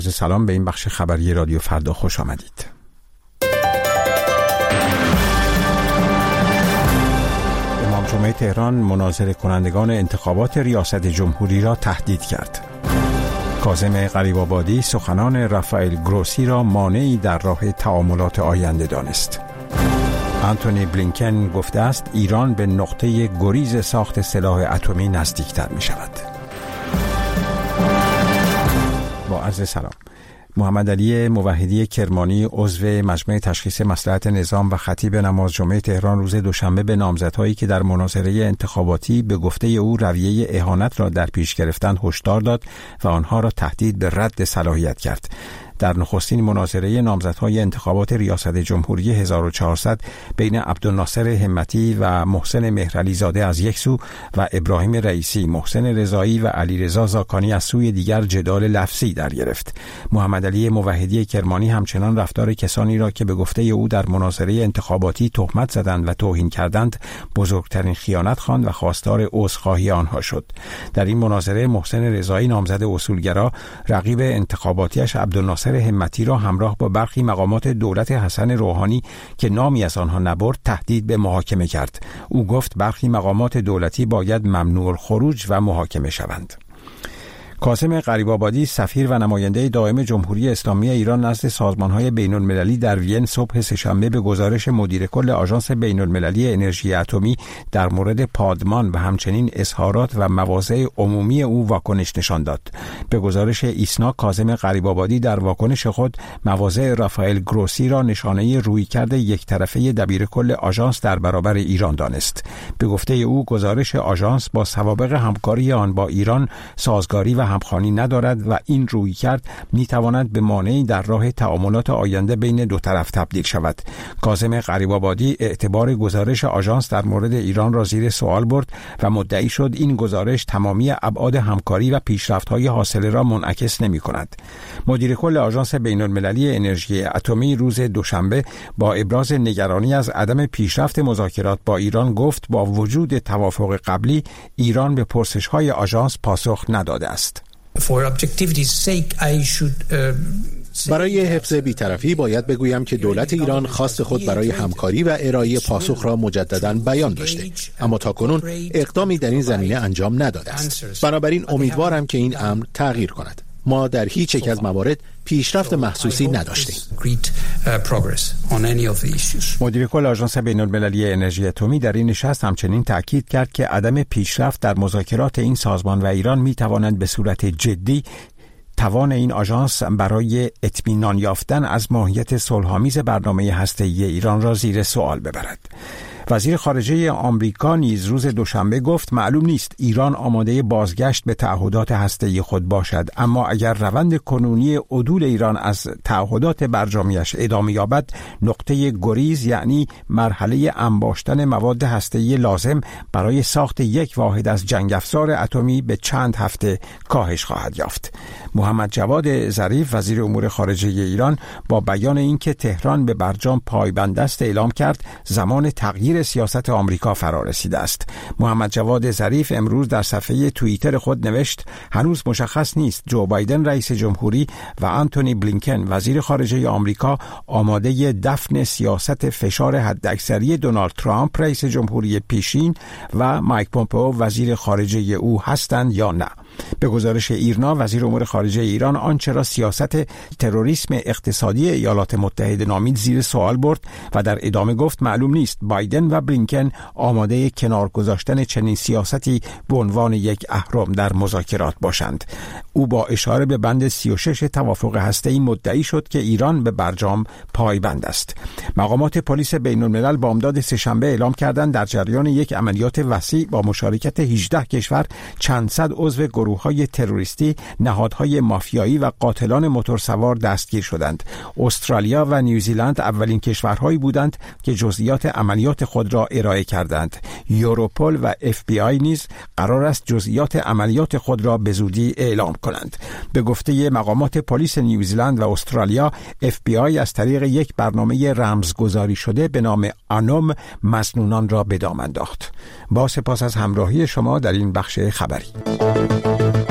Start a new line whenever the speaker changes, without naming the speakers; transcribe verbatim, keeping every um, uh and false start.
سلام، به این بخش خبری رادیو فردا خوش آمدید. امام جمعه تهران مناظره کنندگان انتخابات ریاست جمهوری را تهدید کرد. کاظم غریب‌آبادی سخنان رافائل گروسی را مانعی در راه تعاملات آینده دانست. آنتونی بلینکن گفته است ایران به نقطه گریز ساخت سلاح اتمی نزدیکتر می شود. با عرض سلام. محمد علی موحدی کرمانی عضو مجمع تشخیص مصلحت نظام و خطیب نماز جمعه تهران روز دوشنبه به نامزدهایی که در مناظره انتخاباتی به گفته او رویه اهانت را در پیش گرفتند هشدار داد و آنها را تهدید به رد صلاحیت کرد. در نخستین مناظره نامزدهای انتخابات ریاست جمهوری هزار و چهارصد بین عبدالناصر همتی و محسن مهرعلی زاده از یک سو و ابراهیم رئیسی، محسن رضایی و علیرضا زاکانی از سوی دیگر جدال لفظی در گرفت. محمد علی موحدی کرمانی همچنان رفتار کسانی را که به گفته او در مناظره انتخاباتی تهمت زدند و توهین کردند بزرگترین خیانت خواند و خواستار عذرخواهی آنها شد. در این مناظره محسن رضایی نامزد اصولگرا رقیب انتخاباتیش عبدالناصر همتی را همراه با برخی مقامات دولت حسن روحانی که نامی از آنها نبرد تهدید به محاکمه کرد. او گفت برخی مقامات دولتی باید ممنوع الخروج و محاکمه شوند. کاظم غریب‌آبادی سفیر و نماینده دائم جمهوری اسلامی ایران نزد سازمان‌های بین‌المللی در وین صبح سه‌شنبه به گزارش مدیر کل آژانس بین‌المللی انرژی اتمی در مورد پادمان و همچنین اظهارات و مواضع عمومی او واکنش نشان داد. به گزارش ایسنا کاظم غریب‌آبادی در واکنش خود مواضع رافائل گروسی را نشانه رویکرد یک طرفه دبیر کل آژانس در برابر ایران دانست. به گفته او گزارش آژانس با سوابق همکاری آن با ایران سازگاری و همخوانی ندارد و این رویکرد میتواند به مانعی در راه تعاملات آینده بین دو طرف تبدیل شود. کاظم غریب‌آبادی اعتبار گزارش آژانس در مورد ایران را زیر سوال برد و مدعی شد این گزارش تمامی ابعاد همکاری و پیشرفت‌های حاصله را منعکس نمی‌کند. مدیر کل آژانس بین‌المللی انرژی اتمی روز دوشنبه با ابراز نگرانی از عدم پیشرفت مذاکرات با ایران گفت با وجود توافق قبلی ایران به پرسش‌های آژانس پاسخ نداده است.
برای حفظ بی‌طرفی باید بگویم که دولت ایران خواست خود برای همکاری و ارائه پاسخ را مجدداً بیان داشته، اما تاکنون اقدامی در این زمینه انجام نداده است. بنابراین امیدوارم که این امر تغییر کند. ما در هیچ یک از موارد پیشرفت محسوسی نداشتیم.
مدیر کل آژانس بین‌المللی انرژی اتمی در این نشست همچنین تأکید کرد که عدم پیشرفت در مذاکرات این سازمان و ایران می‌تواند به صورت جدی توان این آژانس برای اطمینان یافتن از ماهیت صلح‌آمیز برنامه هسته‌ای ایران را زیر سوال ببرد. وزیر خارجه آمریکا نیز روز دوشنبه گفت معلوم نیست ایران آماده بازگشت به تعهدات هسته‌ای خود باشد، اما اگر روند کنونی عدول ایران از تعهدات برجامیش ادامه یابد نقطه گریز یعنی مرحله انباشتن مواد هسته‌ای لازم برای ساخت یک واحد از جنگ افزار اتمی به چند هفته کاهش خواهد یافت. محمد جواد ظریف وزیر امور خارجه ایران با بیان اینکه تهران به برجام پایبند است اعلام کرد زمان تغییر سیاست آمریکا فرا رسیده است. محمد جواد ظریف امروز در صفحه توییتر خود نوشت هنوز مشخص نیست جو بایدن رئیس جمهوری و آنتونی بلینکن وزیر خارجه آمریکا آماده دفن سیاست فشار حداکثری دونالد ترامپ رئیس جمهوری پیشین و مایک پومپئو وزیر خارجه او هستند یا نه. به گزارش ایرنا وزیر امور خارجه ایران آنچه را سیاست تروریسم اقتصادی ایالات متحده نامید زیر سوال برد و در ادامه گفت معلوم نیست بایدن و بلینکن آماده کنار گذاشتن چنین سیاستی به عنوان یک اهرم در مذاکرات باشند. او با اشاره به بند سی و شش توافق هسته‌ای مدعی شد که ایران به برجام پایبند است. مقامات پلیس بین‌الملل بامداد سه‌شنبه اعلام کردند در جریان یک عملیات وسیع با مشارکت هجده کشور چند صد عضو گروه‌های تروریستی، نهادهای مافیایی و قاتلان موتورسوار دستگیر شدند. استرالیا و نیوزیلند اولین کشورهایی بودند که جزئیات عملیات خود را ارائه کردند. یوروپول و اف بی آی نیز قرار است جزئیات عملیات خود را به زودی اعلام کنند. به گفته مقامات پلیس نیوزیلند و استرالیا، اف بی آی از طریق یک برنامه رمزگذاری شده به نام آنوم مسنونان را به دام انداخت. با سپاس از همراهی شما در این بخش خبری.